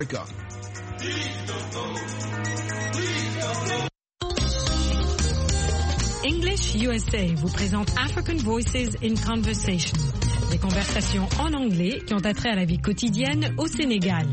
English USA vous présente African Voices in Conversation, des conversations en anglais qui ont attrait à la vie quotidienne au Sénégal.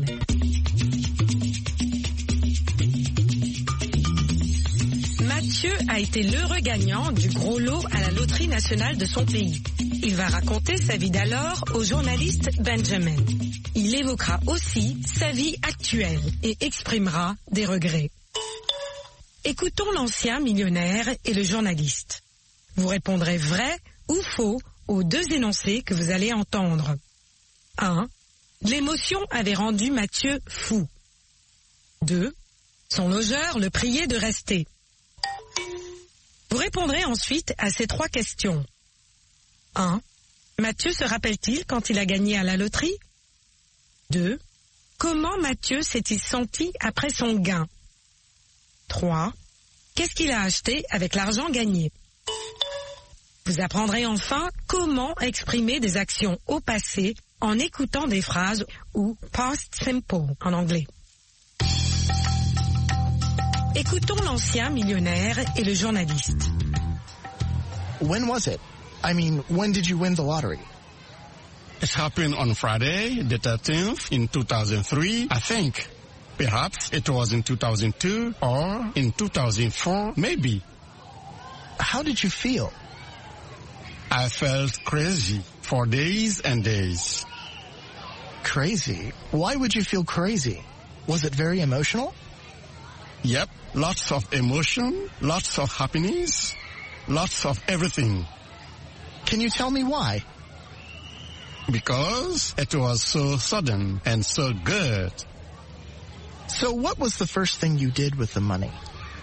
Mathieu a été l'heureux gagnant du gros lot à la loterie nationale de son pays. Il va raconter sa vie d'alors au journaliste Benjamin. Il évoquera aussi sa vie actuelle et exprimera des regrets. Écoutons l'ancien millionnaire et le journaliste. Vous répondrez vrai ou faux aux deux énoncés que vous allez entendre. 1. L'émotion avait rendu Mathieu fou. 2. Son logeur le priait de rester. Vous répondrez ensuite à ces trois questions. 1. Mathieu se rappelle-t-il quand il a gagné à la loterie? 2. Comment Mathieu s'est-il senti après son gain? 3. Qu'est-ce qu'il a acheté avec l'argent gagné? Vous apprendrez enfin comment exprimer des actions au passé en écoutant des phrases ou past simple en anglais. Écoutons l'ancien millionnaire et le journaliste. When was it? I mean, when did you win the lottery? It happened on Friday, the 13th, in 2003, I think. Perhaps it was in 2002 or in 2004, maybe. How did you feel? I felt crazy for days and days. Crazy? Why would you feel crazy? Was it very emotional? Yep, lots of emotion, lots of happiness, lots of everything. Can you tell me why? Because it was so sudden and so good. So what was the first thing you did with the money?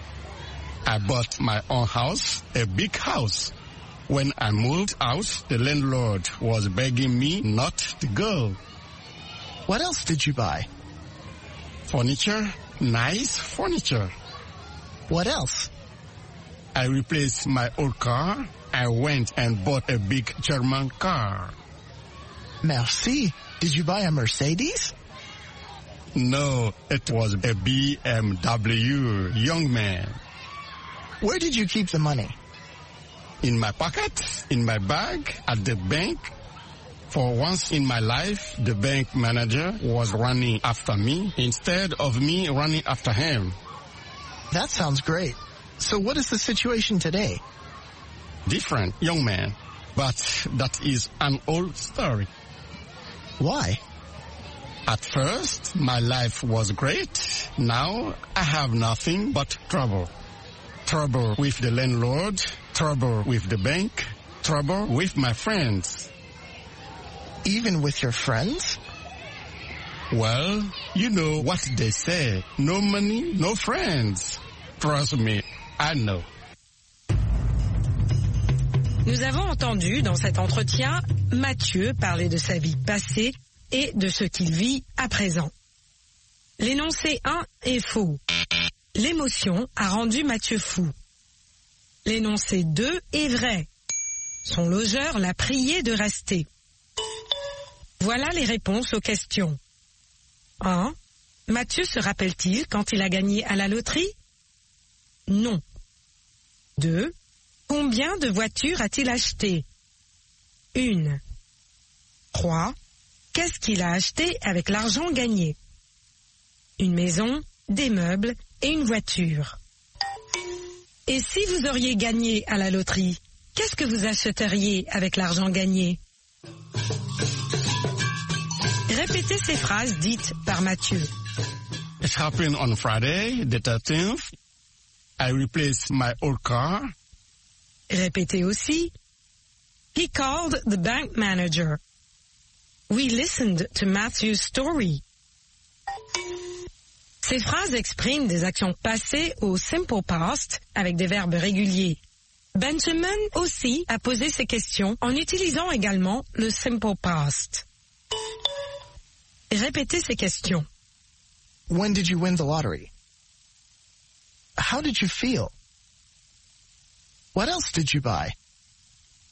I bought my own house, a big house. When I moved out, the landlord was begging me not to go. What else did you buy? Furniture, nice furniture. What else? I replaced my old car. I went and bought a big German car. Merci. Did you buy a Mercedes? No, it was a BMW, young man. Where did you keep the money? In my pocket, in my bag, at the bank. For once in my life, the bank manager was running after me instead of me running after him. That sounds great. So what is the situation today? Different, young man. But that is an old story. Why? At first, my life was great. Now, I have nothing but trouble. Trouble with the landlord, trouble with the bank, trouble with my friends. Even with your friends? Well, you know what they say. No money, no friends. Trust me, I know. Nous avons entendu dans cet entretien Mathieu parler de sa vie passée et de ce qu'il vit à présent. L'énoncé 1 est faux. L'émotion a rendu Mathieu fou. L'énoncé 2 est vrai. Son logeur l'a prié de rester. Voilà les réponses aux questions. 1. Mathieu se rappelle-t-il quand il a gagné à la loterie? Non. 2. Combien de voitures a-t-il acheté? 1. 3. Qu'est-ce qu'il a acheté avec l'argent gagné? Une maison, des meubles et une voiture. Et si vous auriez gagné à la loterie, qu'est-ce que vous achèteriez avec l'argent gagné? Répétez ces phrases dites par Mathieu. It happened on Friday, the 13th. I replaced my old car. Répétez aussi. He called the bank manager. We listened to Matthew's story. Ces phrases expriment des actions passées au simple past avec des verbes réguliers. Benjamin aussi a posé ces questions en utilisant également le simple past. Répétez ces questions. When did you win the lottery? How did you feel? What else did you buy?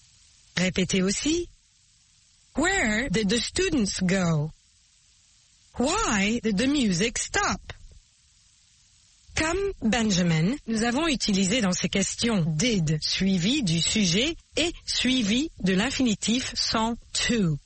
Répétez aussi. Where did the students go? Why did the music stop? Comme Benjamin, nous avons utilisé dans ces questions did suivi du sujet et suivi de l'infinitif sans to.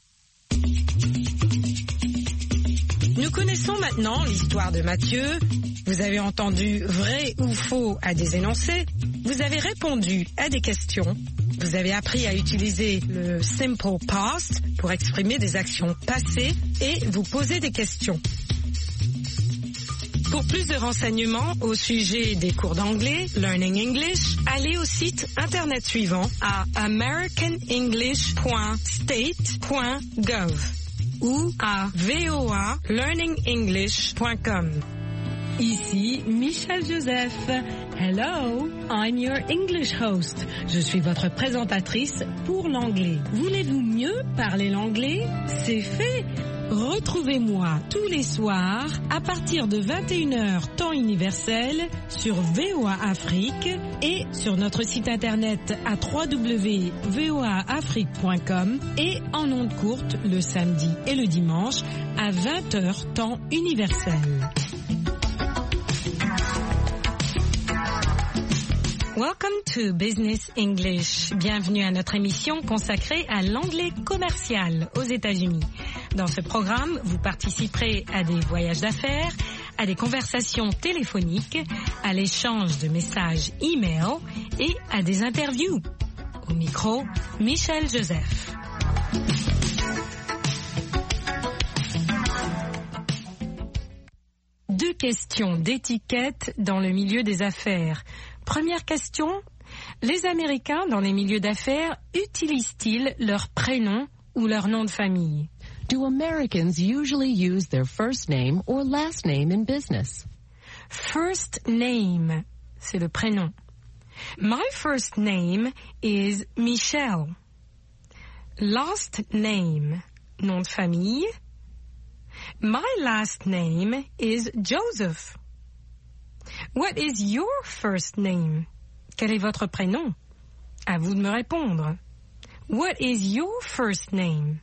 Nous connaissons maintenant l'histoire de Mathieu. Vous avez entendu vrai ou faux à des énoncés. Vous avez répondu à des questions. Vous avez appris à utiliser le simple past pour exprimer des actions passées et vous poser des questions. Pour plus de renseignements au sujet des cours d'anglais, Learning English, allez au site internet suivant à americanenglish.state.gov ou à voalearningenglish.com. Ici Michel Joseph. Hello, I'm your English host. Je suis votre présentatrice pour l'anglais. Voulez-vous mieux parler l'anglais? C'est fait. Retrouvez-moi tous les soirs à partir de 21h temps universel sur VOA Afrique et sur notre site internet à www.voaafrique.com et en ondes courtes le samedi et le dimanche à 20h temps universel. Welcome to Business English. Bienvenue à notre émission consacrée à l'anglais commercial aux États-Unis. Dans ce programme, vous participerez à des voyages d'affaires, à des conversations téléphoniques, à l'échange de messages e-mail et à des interviews. Au micro, Michel Joseph. Deux questions d'étiquette dans le milieu des affaires. Première question, les Américains dans les milieux d'affaires utilisent-ils leur prénom ou leur nom de famille? Do Americans usually use their first name or last name in business? First name, c'est le prénom. My first name is Michelle. Last name, nom de famille. My last name is Joseph. What is your first name? Quel est votre prénom? À vous de me répondre. What is your first name?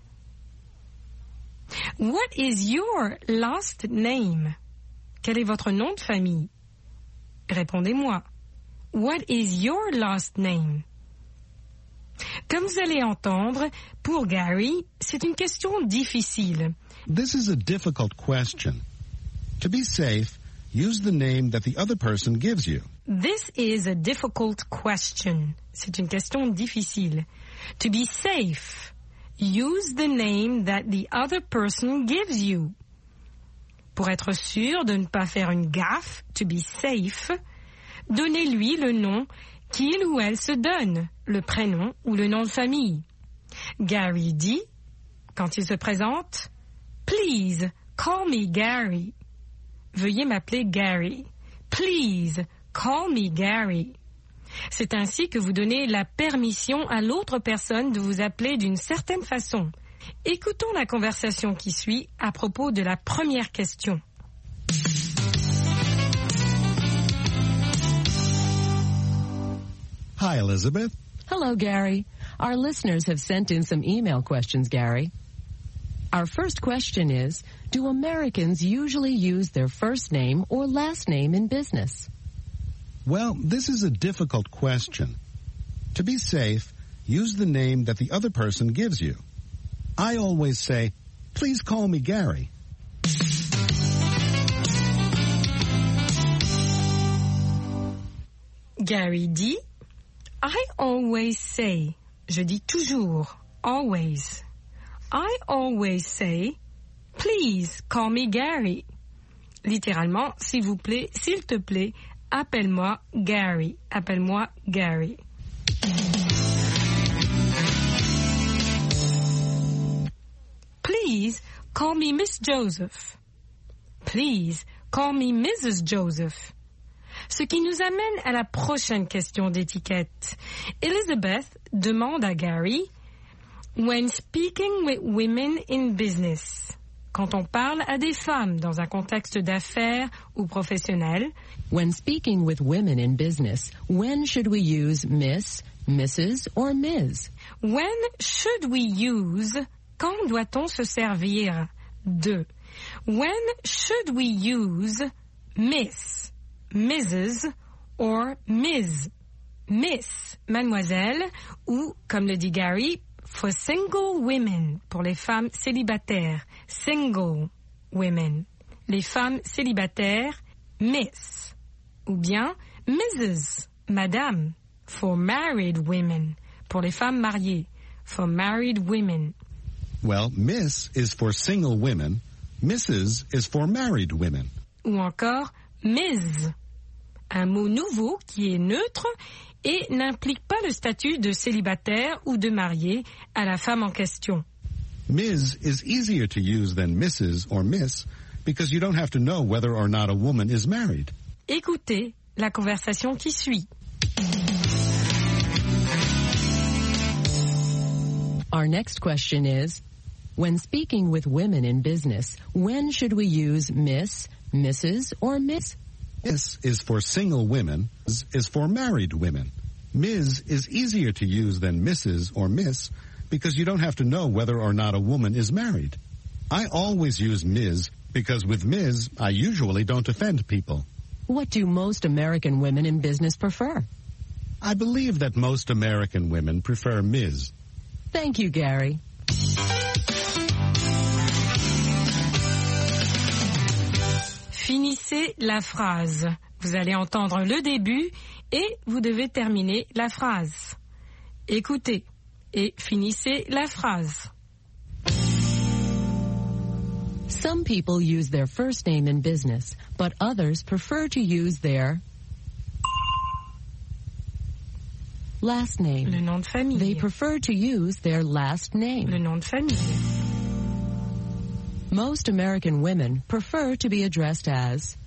What is your last name? Quel est votre nom de famille? Répondez-moi. What is your last name? Comme vous allez entendre, pour Gary, c'est une question difficile. This is a difficult question. To be safe, use the name that the other person gives you. This is a difficult question. C'est une question difficile. To be safe, use the name that the other person gives you. Pour être sûr de ne pas faire une gaffe, to be safe, donnez-lui le nom qu'il ou elle se donne, le prénom ou le nom de famille. Gary dit, quand il se présente, « Please, call me Gary ». Veuillez m'appeler Gary. Please, call me Gary. C'est ainsi que vous donnez la permission à l'autre personne de vous appeler d'une certaine façon. Écoutons la conversation qui suit à propos de la première question. Hi, Elizabeth. Hello, Gary. Our listeners have sent in some email questions, Gary. Our first question is, do Americans usually use their first name or last name in business? Well, this is a difficult question. To be safe, use the name that the other person gives you. I always say, please call me Gary. Gary dit, I always say, je dis toujours, always. I always say, please call me Gary. Littéralement, s'il vous plaît, s'il te plaît, appelle-moi Gary. Appelle-moi Gary. Please call me Miss Joseph. Please call me Mrs. Joseph. Ce qui nous amène à la prochaine question d'étiquette. Elizabeth demande à Gary, when speaking with women in business, quand on parle à des femmes dans un contexte d'affaires ou professionnel, when speaking with women in business, when should we use Miss, Mrs. or Ms? When should we use, quand doit-on se servir de? When should we use Miss, Mrs. or Ms? Miss, mademoiselle, ou, comme le dit Gary, for single women, pour les femmes célibataires. Single women. Les femmes célibataires, Miss. Ou bien Mrs, madame, for married women, pour les femmes mariées. For married women. Well, Miss is for single women. Mrs. is for married women. Ou encore Ms, un mot nouveau qui est neutre et n'implique pas le statut de célibataire ou de marié à la femme en question. Ms. is easier to use than Mrs. or Miss because you don't have to know whether or not a woman is married. Écoutez la conversation qui suit. Our next question is, when speaking with women in business, when should we use Miss, Mrs., or Miss? Miss is for single women, Ms is for married women. Ms is easier to use than Mrs. or Miss because you don't have to know whether or not a woman is married. I always use Ms because with Ms, I usually don't offend people. What do most American women in business prefer? I believe that most American women prefer Ms. Thank you, Gary. Finissez la phrase. Vous allez entendre le début et vous devez terminer la phrase. Écoutez et finissez la phrase. Some people use their first name in business, but others prefer to use their last name. Le nom de famille. They prefer to use their last name. Le nom de famille. Most American women prefer to be addressed as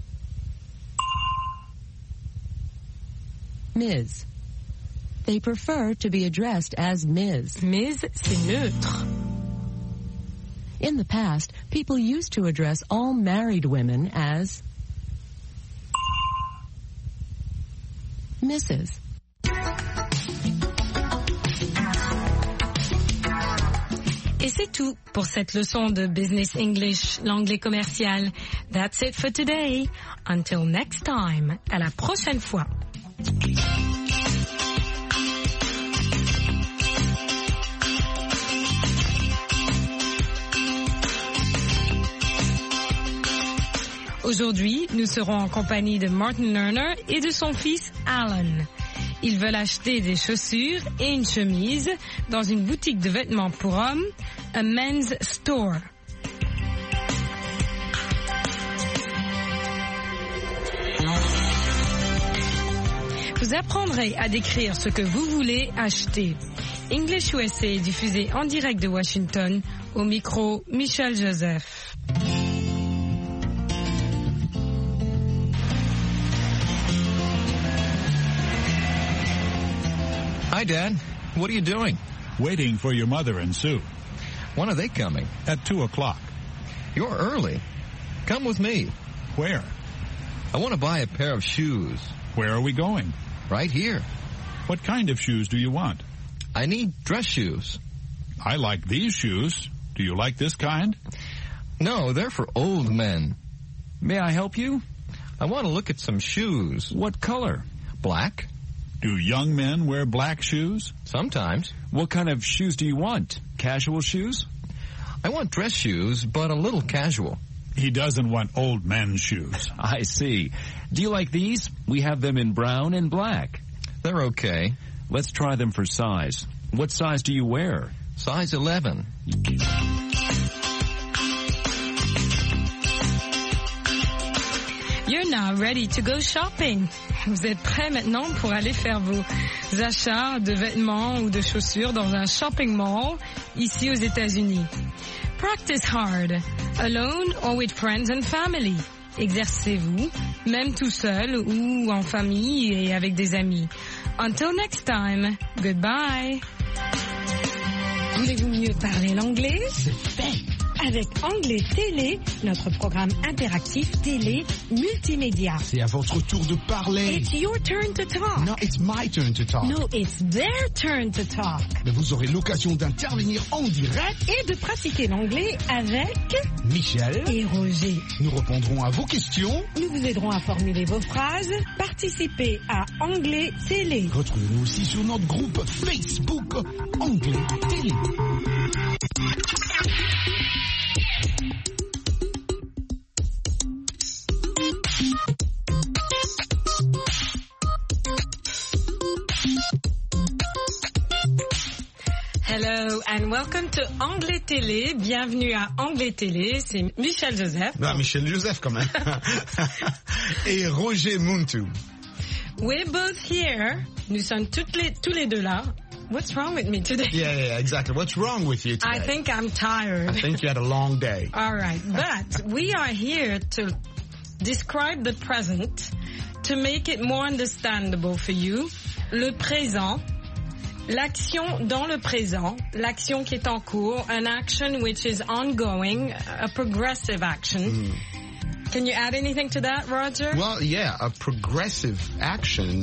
Ms. They prefer to be addressed as Ms. Ms, c'est neutre. In the past, people used to address all married women as Mrs. Et c'est tout pour cette leçon de Business English, l'anglais commercial. That's it for today. Until next time. À la prochaine fois. Aujourd'hui, nous serons en compagnie de Martin Lerner et de son fils Alan. Ils veulent acheter des chaussures et une chemise dans une boutique de vêtements pour hommes, a men's store. Vous apprendrez à décrire ce que vous voulez acheter. English USA est diffusé en direct de Washington, au micro Michel Joseph. Hi, Dad. What are you doing? Waiting for your mother and Sue. When are they coming? At 2 o'clock. You're early. Come with me. Where? I want to buy a pair of shoes. Where are we going? Right here. What kind of shoes do you want? I need dress shoes. I like these shoes. Do you like this kind? No, they're for old men. May I help you? I want to look at some shoes. What color? Black. Do young men wear black shoes? Sometimes. What kind of shoes do you want? Casual shoes? I want dress shoes, but a little casual. He doesn't want old men's shoes. I see. Do you like these? We have them in brown and black. They're okay. Let's try them for size. What size do you wear? Size 11. You're now ready to go shopping. Vous êtes prêts maintenant pour aller faire vos achats de vêtements ou de chaussures dans un shopping mall ici aux États-Unis. Practice hard, alone or with friends and family. Exercez-vous, même tout seul ou en famille et avec des amis. Until next time, goodbye. Voulez-vous mieux parler l'anglais? C'est fait. avec Anglais Télé, notre programme interactif télé multimédia. C'est à votre tour de parler. It's your turn to talk. No, it's my turn to talk. No, it's their turn to talk. Mais vous aurez l'occasion d'intervenir en direct et de pratiquer l'anglais avec Michel et Roger. Nous répondrons à vos questions. Nous vous aiderons à formuler vos phrases. Participez à Anglais Télé. Retrouvez-nous aussi sur notre groupe Facebook Anglais Télé. Hello and welcome to Anglais Télé. Bienvenue à Anglais Télé. C'est Michel Joseph. Non, Michel Joseph quand même. Et Roger Muntu. We're both here. Nous sommes tous les deux là. What's wrong with me today? Yeah, exactly. What's wrong with you today? I think I'm tired. I think you had a long day. All right, but we are here to describe the present, to make it more understandable for you. Le présent, l'action dans le présent, l'action qui est en cours, an action which is ongoing, a progressive action. Can you add anything to that, Roger? Well, yeah, a progressive action,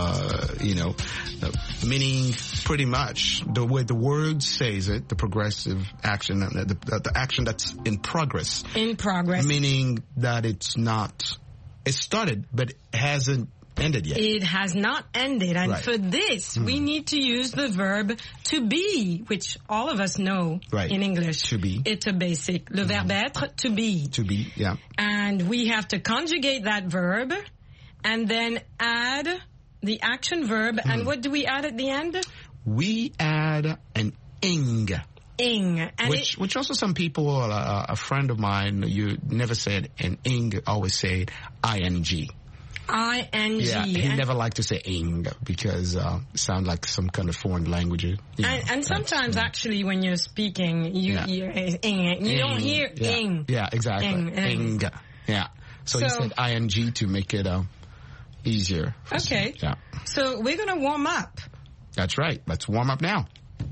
meaning pretty much the way the word says it, the progressive action, the action that's in progress. In progress. Meaning that it started, but it hasn't ended yet. It has not ended. And right. for this, we need to use the verb to be, which all of us know right. in English. To be. It's a basic. Le verbe être, to be. To be, yeah. And we have to conjugate that verb and then add the action verb. And what do we add at the end? We add an ing. Ing. And which also some people, a friend of mine, you never said an ing, always say ing. I-N-G. Yeah, he never liked to say ing because it sounds like some kind of foreign language. And sometimes actually when you're speaking, you hear ing. You don't hear ing. Yeah, exactly. Ing. Yeah. So you said ing to make it easier. Okay. Yeah. So we're going to warm up. That's right. Let's warm up now.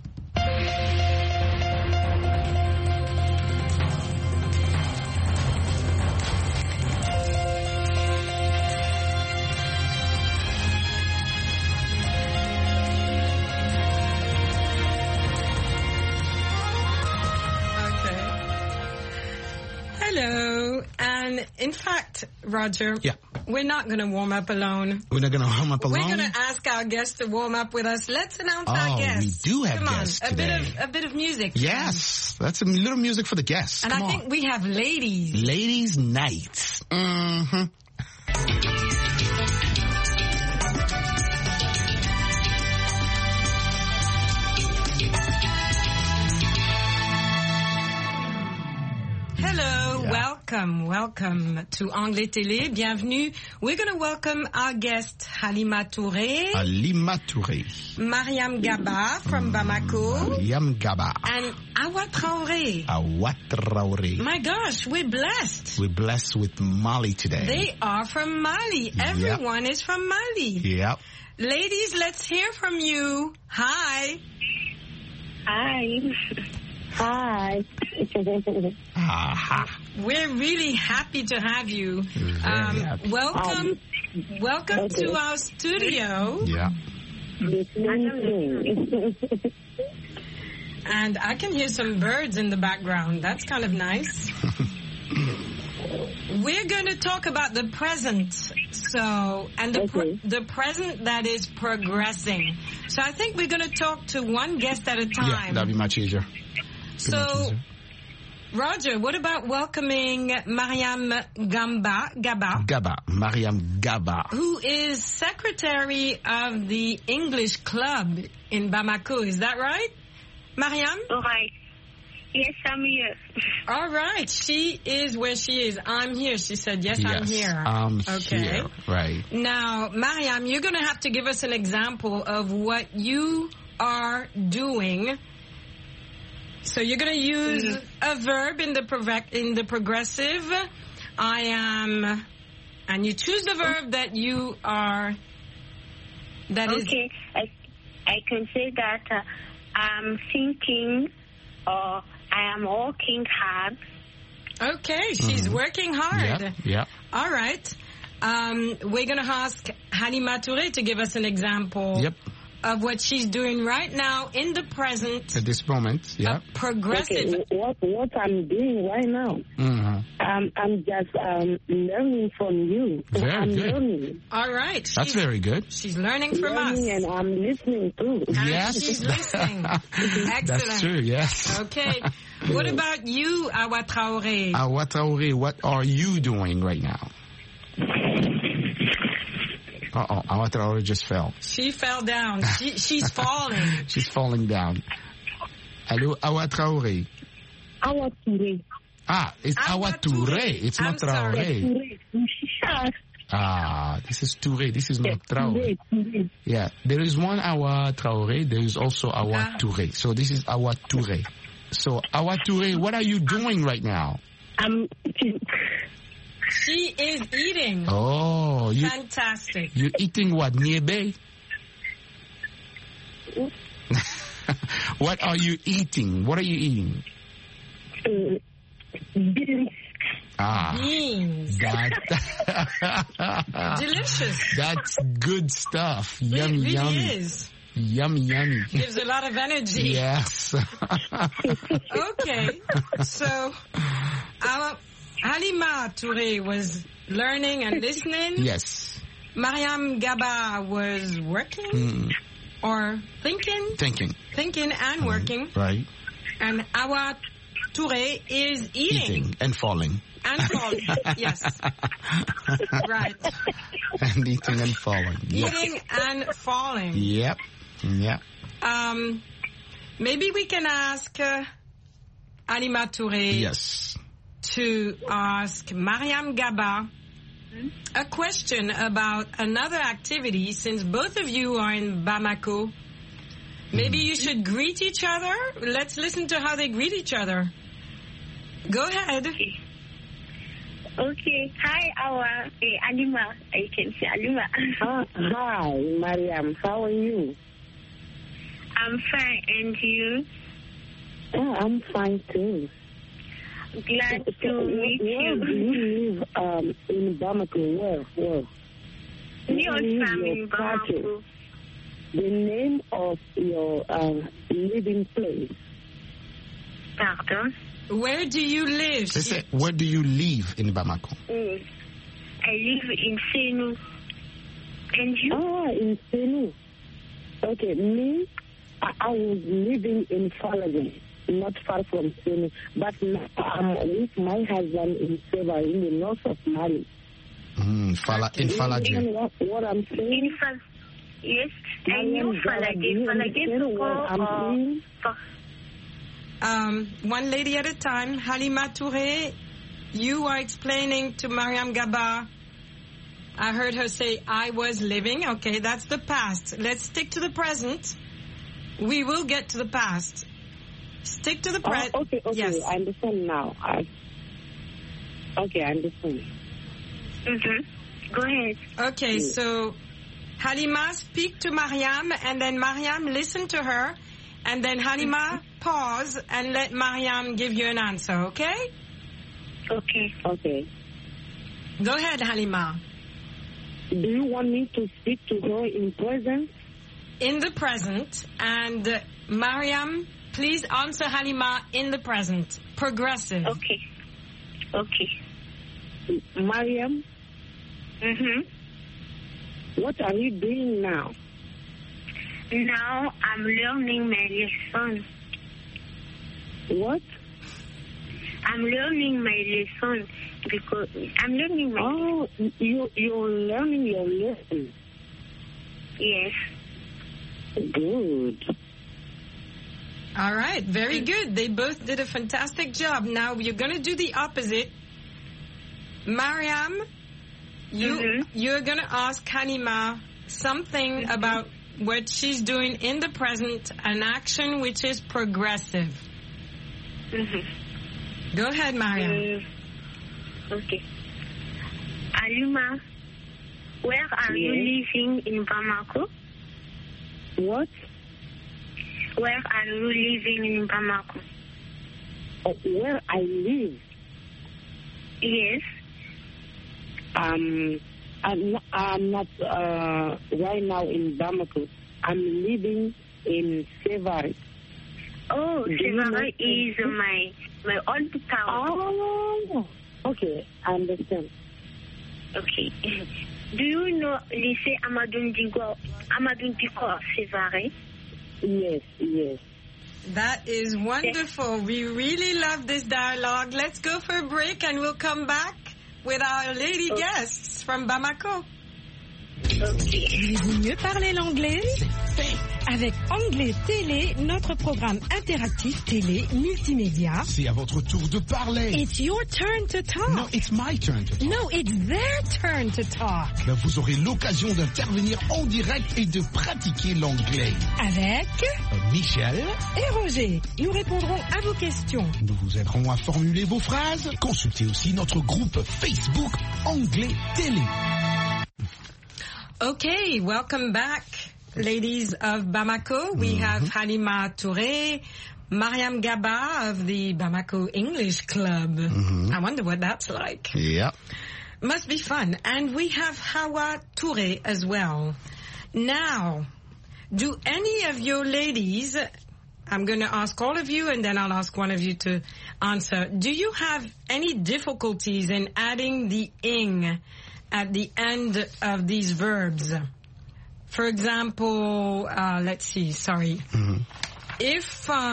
Hello. And in fact, Roger, we're not going to warm up alone. We're not going to warm up alone? We're going to ask our guests to warm up with us. Let's announce our guests. We do have guests today. A bit of music. Yes. That's a little music for the guests. And I think we have ladies. Ladies' night. Mm-hmm. Hello, welcome to Anglais Télé. Bienvenue. We're going to welcome our guest Halima Touré. Halima Touré. Mariam Gaba from Bamako. Mariam Gaba. And Awa Traoré. Awa Traoré. My gosh, we're blessed. We're blessed with Mali today. They are from Mali. Everyone is from Mali. Yep. Ladies, let's hear from you. Hi. Hi. Hi. We're really happy to have you. Welcome to our studio. Yeah. And I can hear some birds in the background. That's kind of nice. We're going to talk about the present. The present that is progressing. So I think we're going to talk to one guest at a time. Yeah, that'd be much easier. So, Roger, what about welcoming Mariam Gaba, Mariam Gaba, who is secretary of the English Club in Bamako. Is that right, Mariam? All right. Yes, I'm here. All right. She is where she is. I'm here. She said, yes. I'm here. I'm here. Right. Now, Mariam, you're going to have to give us an example of what you are doing. So you're going to use a verb in the progressive. I am, and you choose the verb that you are. Okay, I can say that I'm thinking, or I am working hard. Okay, she's working hard. Yeah, yeah. All right. We're going to ask Halima Touré to give us an example of what she's doing right now in the present. At this moment, yeah. Progressive. Okay, what I'm doing right now, I'm just learning from you. Very good. Learning. All right. That's very good. She's learning from us. And I'm listening too. Yes. She's listening. Excellent. That's true, yes. Okay. What about you, Awa Traoré? Awa Traoré, what are you doing right now? Uh-oh, Awa Traoré just fell. She fell down. She's falling. She's falling down. Hello, Awa Traoré. Awa Touré. Ah, it's Awa Touré. It's not Traoré. Ah, this is Touré. This is not Traoré. Yeah, there is one Awa Traoré. There is also Awa Touré. So this is Awa Touré. So Awa Touré, what are you doing right now? She is eating. Oh, fantastic. You're eating what? Niébé? What are you eating? What are you eating? Beans. Beans. Delicious. That's good stuff. It Yummy, really yummy. is. Yummy, yummy. Gives a lot of energy. Yes. Okay. So, our Halima Touré was learning and listening. Yes. Mariam Gaba was working or thinking. Thinking and working. Right. And Awa Touré is eating. And falling. And falling. Yes. Right. And eating and falling. Eating and falling. Yep. Yeah. Maybe we can ask Halima Touré. Yes. To ask Mariam Gaba a question about another activity, since both of you are in Bamako. Maybe you should greet each other. Let's listen to how they greet each other. Go ahead. Okay. Hi, Awa. Halima. I can say Halima. Hi, Mariam. How are you? I'm fine. And you? Oh, I'm fine too. Glad to meet you. Where do you live in Bamako? Where? Yes, I'm in Bamako. The name of your living place. Pardon? Where do you live? Where do you live in Bamako? I live in Senou. And you? Ah, in Senou. Okay, me, I was living in Falagan, not far from Senou. But now I'm with my husband in Seva, in the north of Mali. In Falajé. What I'm saying? Yes, I knew Falajé. One lady at a time. Halima Touré, you are explaining to Mariam Gaba. I heard her say, I was living. Okay, that's the past. Let's stick to the present. We will get to the past. Stick to the present. Okay, yes. I understand now. Okay, I understand. Go ahead. Okay, so Halima, speak to Mariam, and then Mariam, listen to her, and then Halima, pause, and let Mariam give you an answer, okay? Okay. Go ahead, Halima. Do you want me to speak to her in present? In the present, and Mariam, please answer Halima in the present. Progressive. Okay. Mariam? What are you doing now? Now I'm learning my lesson. What? I'm learning my lesson because I'm learning my lesson. You're learning your lesson? Yes. Good. All right, very good. They both did a fantastic job. Now you're going to do the opposite. Mariam, you're going to ask Halima something about what she's doing in the present, an action which is progressive. Go ahead, Mariam. Okay. Halima, where are you living in Bamako? What? Where are you living in Bamako? where I live. Yes. I'm not right now in Bamako. I'm living in Sévaré. Oh, Sévaré is my old town. Oh, okay, I understand. Okay. Do you know lycée Amadou Diko, Sévaré? Yes. That is wonderful. We really love this dialogue. Let's go for a break and we'll come back with our lady guests from Bamako. Voulez-vous mieux parler l'anglais? Avec Anglais Télé, notre programme interactif télé multimédia. C'est à votre tour de parler. It's your turn to talk. No, it's my turn to talk. No, it's their turn to talk. Ben, vous aurez l'occasion d'intervenir en direct et de pratiquer l'anglais. Avec Michel et Roger. Nous répondrons à vos questions. Nous vous aiderons à formuler vos phrases. Consultez aussi notre groupe Facebook Anglais Télé. Okay, welcome back, ladies of Bamako. We have Halima Touré, Mariam Gaba of the Bamako English Club. I wonder what that's like. Yeah. Must be fun. And we have Hawa Touré as well. Now, do any of your ladies, I'm going to ask all of you and then I'll ask one of you to answer. Do you have any difficulties in adding the ing at the end of these verbs? For example, let's see, sorry. If,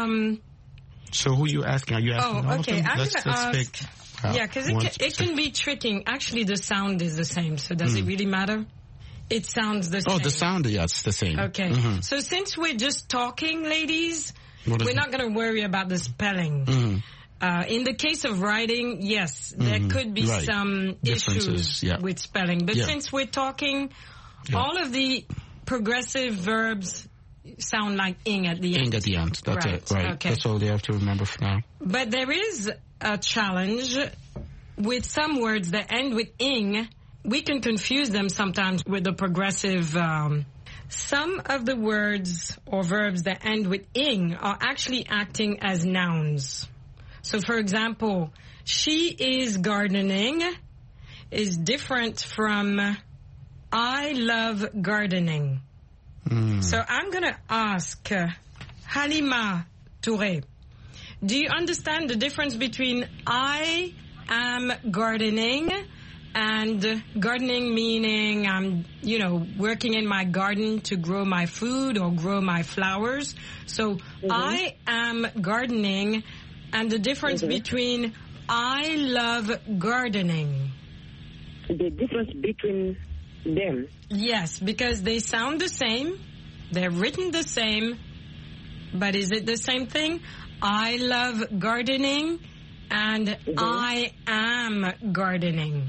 So who are you asking? Are you asking all of them? I'm going to ask, pick, yeah, because it can be tricking. Actually, the sound is the same, so does it really matter? It sounds the same. Oh, the sound, yes, the same. Okay, so since we're just talking, ladies, we're not going to worry about the spelling. In the case of writing, yes, there could be some issues with spelling. But since we're talking, all of the progressive verbs sound like ing at the end. Ing at the end, that's it, right. Okay. That's all they have to remember for now. But there is a challenge with some words that end with ing. We can confuse them sometimes with the progressive. Some of the words or verbs that end with ing are actually acting as nouns. So, for example, she is gardening is different from I love gardening. So I'm going to ask Halima Touré, do you understand the difference between I am gardening and gardening meaning I'm, working in my garden to grow my food or grow my flowers? So I am gardening and the difference between I love gardening. The difference between them? Yes, because they sound the same. They're written the same. But is it the same thing? I love gardening and I am gardening.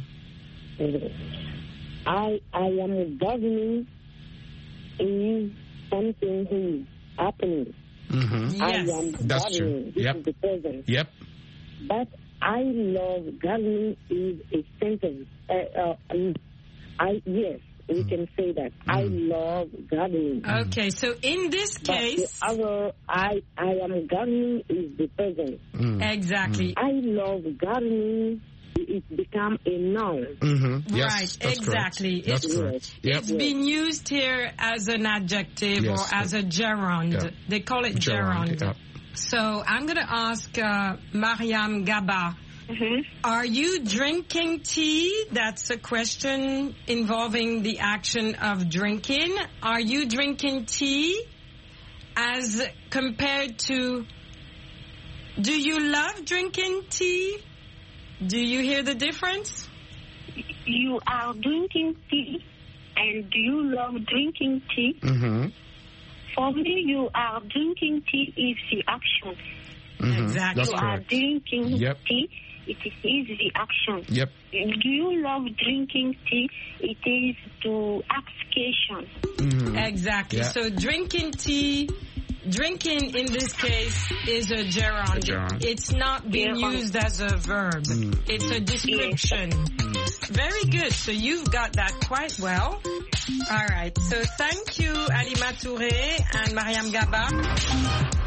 I am gardening is something that is happening. Yes. That's true. This is the present. Yep. But I love gardening is a sentence. Yes, we can say that. I love gardening. Okay, so in this case... But I am gardening is the present. Exactly. I love gardening, it become a noun. Yes, right, that's exactly. Correct. That's correct. Yep. It's been used here as an adjective or as a gerund. Yeah. They call it gerund. Yeah. So I'm going to ask Mariam Gaba, are you drinking tea? That's a question involving the action of drinking. Are you drinking tea as compared to, do you love drinking tea? Do you hear the difference? You are drinking tea, and do you love drinking tea? For me, you are drinking tea is the action. Exactly. You are drinking tea, it is the action. Yep. Do you love drinking tea? It is to action. Exactly. Yeah. So drinking tea... Drinking, in this case, is a gerund. It's not being used as a verb. It's a description. Very good. So you've got that quite well. All right. So thank you, Halima Touré and Mariam Gaba.